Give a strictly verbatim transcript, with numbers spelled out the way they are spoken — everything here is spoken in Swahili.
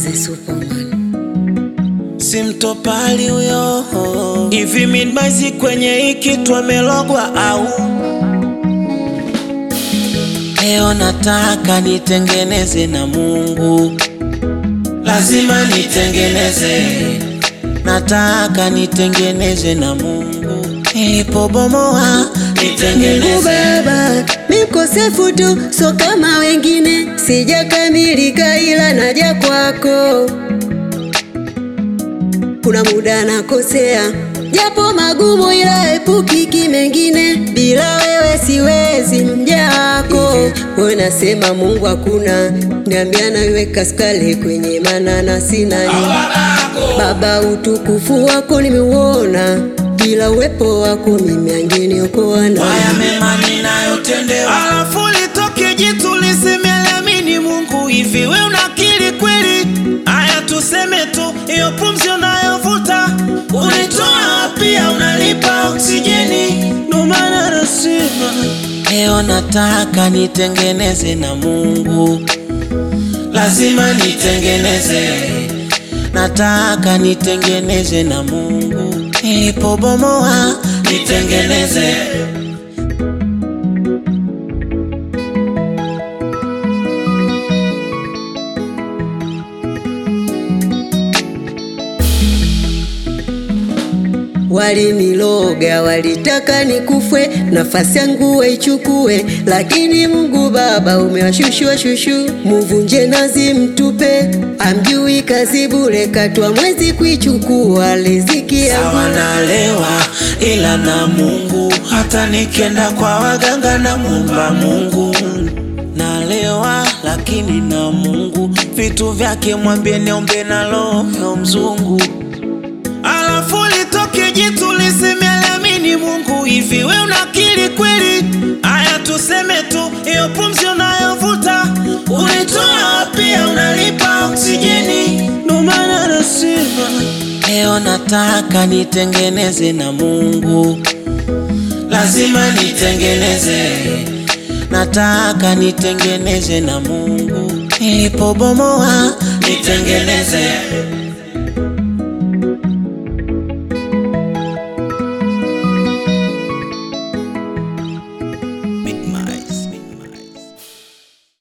the Superman. Simtopali uyo hivi midmaizi kwenye hiki tuamelogwa au leo nataka nitengeneze na Mungu, lazima nitengeneze, nataka nitengeneze na Mungu, nilipobomoa nitengeneze. Mungu Baba, mikosefu tu, so kama wengine, sijakamilika ila naja kwako. Kuna muda nakosea, japo magumu ila epukiki mengine, bila wewe siwezi mja wako. Wewe nasema Mungu hakuna, niambia na wewe kaskale kwenye manana sina ni. Baba utukufu wako nimeuona, bila uwepo wako mimi angeniokoa na haya mema ninayotendewa. Alafu litoke jitu lisemeliamini Mungu, hivi wewe unakiri kweli? Haya tuseme tu, hiyo pumzi unayovuta unitoa pia unalipa oksijeni. Ndo maana nasema leo nataka nitengeneze na Mungu, lazima nitengeneze, nataka nitengeneze na Mungu, nilipobomoa nitengeneze. Waliniloga, walitaka nikufwe, nafasi yangu waichukue, lakini Mungu Baba umewashushua shushu. Muvunje nazi mtupe, amjui kazi bure, katwa mwezi kuichukua riziki yangu. Sawa nalewa ila na Mungu, hata nikenda kwa waganga na muomba Mungu. Nalewa lakini na Mungu, vitu vyake mwambie niombe na roho mzungu. Alafu litoke jitu lisemeliamini Mungu, hivi wewe unakiri kweli? Haya tuseme tu, hiyo pumzi unayovuta unitoa pia unalipa oksijeni. Ndo maana nasema leo nataka nitengeneze na Mungu, lazima nitengeneze, nataka nitengeneze na Mungu, nilipobomoa nitengeneze.